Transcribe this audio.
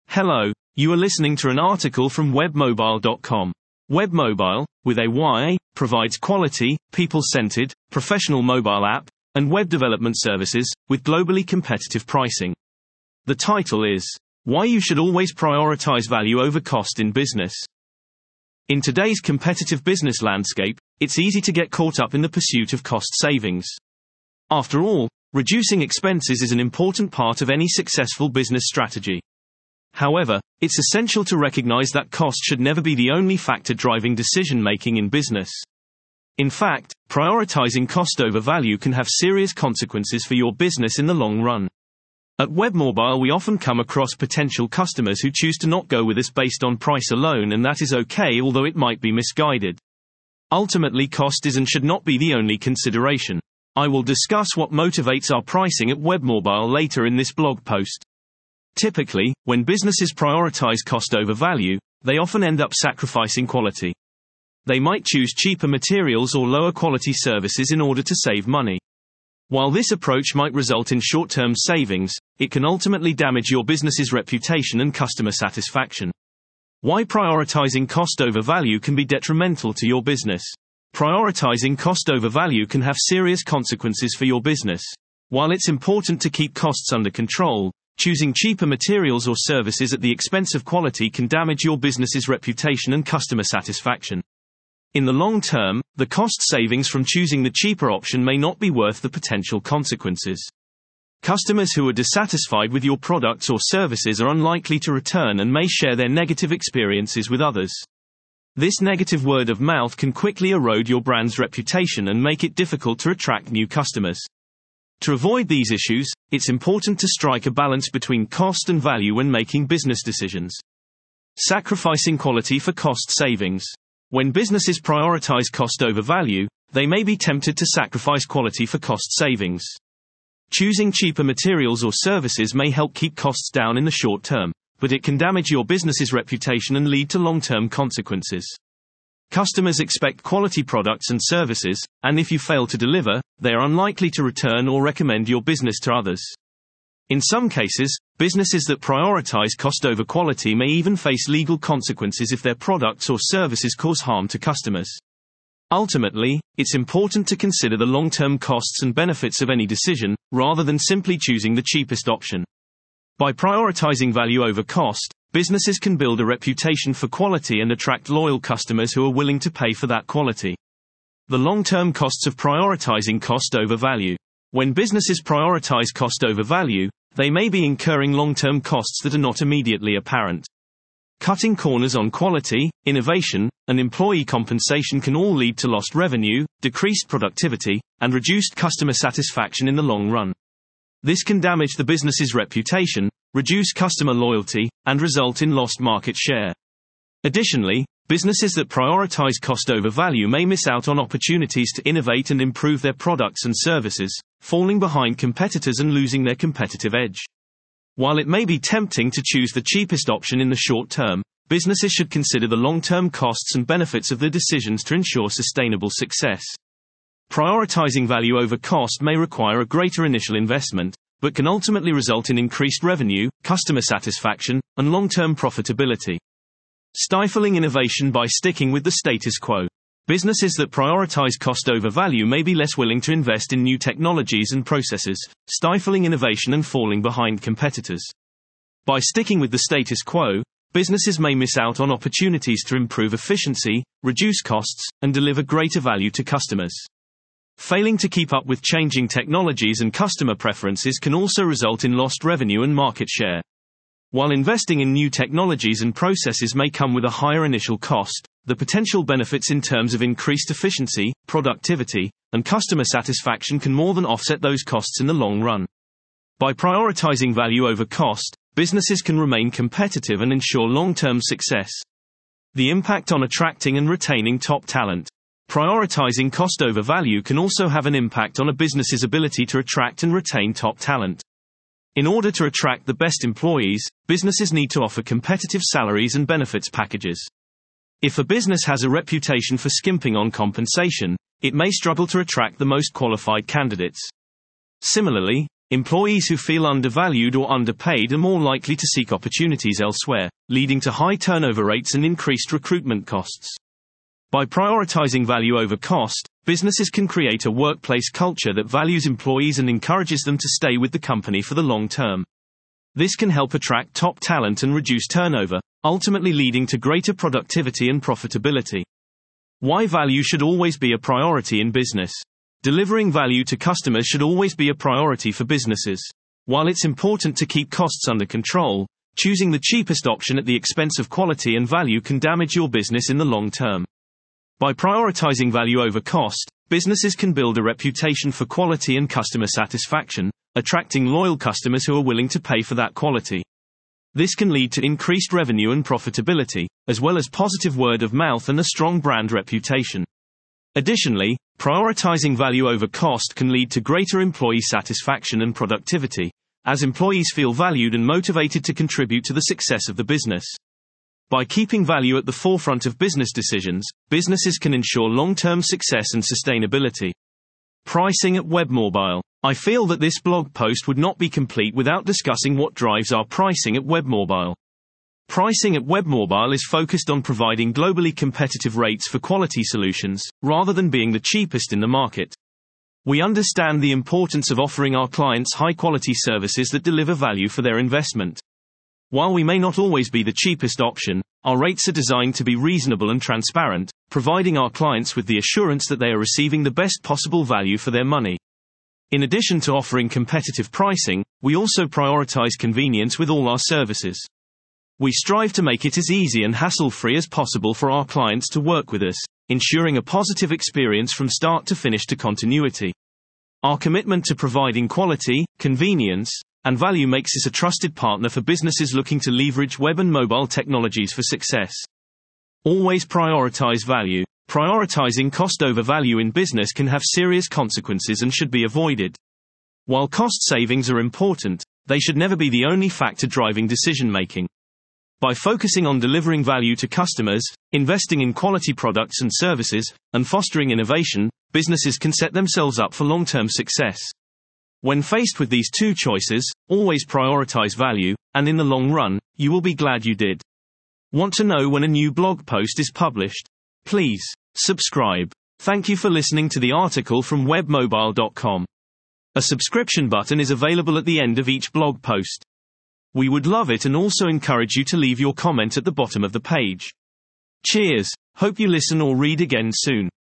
Hello, you are listening to an article from webmobile.com. Webmobile, with a Y, provides quality, people-centered, professional mobile app and web development services with globally competitive pricing. The title is Why You Should Always Prioritize Value Over Cost in Business. In today's competitive business landscape, it's easy to get caught up in the pursuit of cost savings. After all, reducing expenses is an important part of any successful business strategy. However, it's essential to recognize that cost should never be the only factor driving decision-making in business. In fact, prioritizing cost over value can have serious consequences for your business in the long run. At Webmobile, we often come across potential customers who choose to not go with us based on price alone, and that is okay, although it might be misguided. Ultimately, cost is and should not be the only consideration. I will discuss what motivates our pricing at Webmobile later in this blog post. Typically, when businesses prioritize cost over value, they often end up sacrificing quality. They might choose cheaper materials or lower quality services in order to save money. While this approach might result in short-term savings, it can ultimately damage your business's reputation and customer satisfaction. Why prioritizing cost over value can be detrimental to your business. Prioritizing cost over value can have serious consequences for your business. While it's important to keep costs under control, choosing cheaper materials or services at the expense of quality can damage your business's reputation and customer satisfaction. In the long term, the cost savings from choosing the cheaper option may not be worth the potential consequences. Customers who are dissatisfied with your products or services are unlikely to return and may share their negative experiences with others. This negative word of mouth can quickly erode your brand's reputation and make it difficult to attract new customers. To avoid these issues, it's important to strike a balance between cost and value when making business decisions. Sacrificing quality for cost savings. When businesses prioritize cost over value, they may be tempted to sacrifice quality for cost savings. Choosing cheaper materials or services may help keep costs down in the short term, but it can damage your business's reputation and lead to long-term consequences. Customers expect quality products and services, and if you fail to deliver, they are unlikely to return or recommend your business to others. In some cases, businesses that prioritize cost over quality may even face legal consequences if their products or services cause harm to customers. Ultimately, it's important to consider the long-term costs and benefits of any decision, rather than simply choosing the cheapest option. By prioritizing value over cost, businesses can build a reputation for quality and attract loyal customers who are willing to pay for that quality. The long-term costs of prioritizing cost over value. When businesses prioritize cost over value, they may be incurring long-term costs that are not immediately apparent. Cutting corners on quality, innovation, and employee compensation can all lead to lost revenue, decreased productivity, and reduced customer satisfaction in the long run. This can damage the business's reputation, reduce customer loyalty, and result in lost market share. Additionally, businesses that prioritize cost over value may miss out on opportunities to innovate and improve their products and services, falling behind competitors and losing their competitive edge. While it may be tempting to choose the cheapest option in the short term, businesses should consider the long-term costs and benefits of their decisions to ensure sustainable success. Prioritizing value over cost may require a greater initial investment, but can ultimately result in increased revenue, customer satisfaction, and long-term profitability. Stifling innovation by sticking with the status quo. Businesses that prioritize cost over value may be less willing to invest in new technologies and processes, stifling innovation and falling behind competitors. By sticking with the status quo, businesses may miss out on opportunities to improve efficiency, reduce costs, and deliver greater value to customers. Failing to keep up with changing technologies and customer preferences can also result in lost revenue and market share. While investing in new technologies and processes may come with a higher initial cost, the potential benefits in terms of increased efficiency, productivity, and customer satisfaction can more than offset those costs in the long run. By prioritizing value over cost, businesses can remain competitive and ensure long-term success. The impact on attracting and retaining top talent. Prioritizing cost over value can also have an impact on a business's ability to attract and retain top talent. In order to attract the best employees, businesses need to offer competitive salaries and benefits packages. If a business has a reputation for skimping on compensation, it may struggle to attract the most qualified candidates. Similarly, Employees who feel undervalued or underpaid are more likely to seek opportunities elsewhere, leading to high turnover rates and increased recruitment costs. By prioritizing value over cost, businesses can create a workplace culture that values employees and encourages them to stay with the company for the long term. This can help attract top talent and reduce turnover, ultimately leading to greater productivity and profitability. Why value should always be a priority in business. Delivering value to customers should always be a priority for businesses. While it's important to keep costs under control, choosing the cheapest option at the expense of quality and value can damage your business in the long term. By prioritizing value over cost, businesses can build a reputation for quality and customer satisfaction, attracting loyal customers who are willing to pay for that quality. This can lead to increased revenue and profitability, as well as positive word of mouth and a strong brand reputation. Additionally, prioritizing value over cost can lead to greater employee satisfaction and productivity, as employees feel valued and motivated to contribute to the success of the business. By keeping value at the forefront of business decisions, businesses can ensure long-term success and sustainability. Pricing at WebMobile. I feel that this blog post would not be complete without discussing what drives our pricing at WebMobile. Pricing at WebMobile is focused on providing globally competitive rates for quality solutions, rather than being the cheapest in the market. We understand the importance of offering our clients high-quality services that deliver value for their investment. While we may not always be the cheapest option, our rates are designed to be reasonable and transparent, providing our clients with the assurance that they are receiving the best possible value for their money. In addition to offering competitive pricing, we also prioritize convenience with all our services. We strive to make it as easy and hassle-free as possible for our clients to work with us, ensuring a positive experience from start to finish to continuity. Our commitment to providing quality, convenience, and value makes us a trusted partner for businesses looking to leverage web and mobile technologies for success. Always prioritize value. Prioritizing cost over value in business can have serious consequences and should be avoided. While cost savings are important, they should never be the only factor driving decision-making. By focusing on delivering value to customers, investing in quality products and services, and fostering innovation, businesses can set themselves up for long-term success. When faced with these two choices, always prioritize value, and in the long run, you will be glad you did. Want to know when a new blog post is published? Please subscribe. Thank you for listening to the article from webmobile.com. A subscription button is available at the end of each blog post. We would love it and also encourage you to leave your comment at the bottom of the page. Cheers. Hope you listen or read again soon.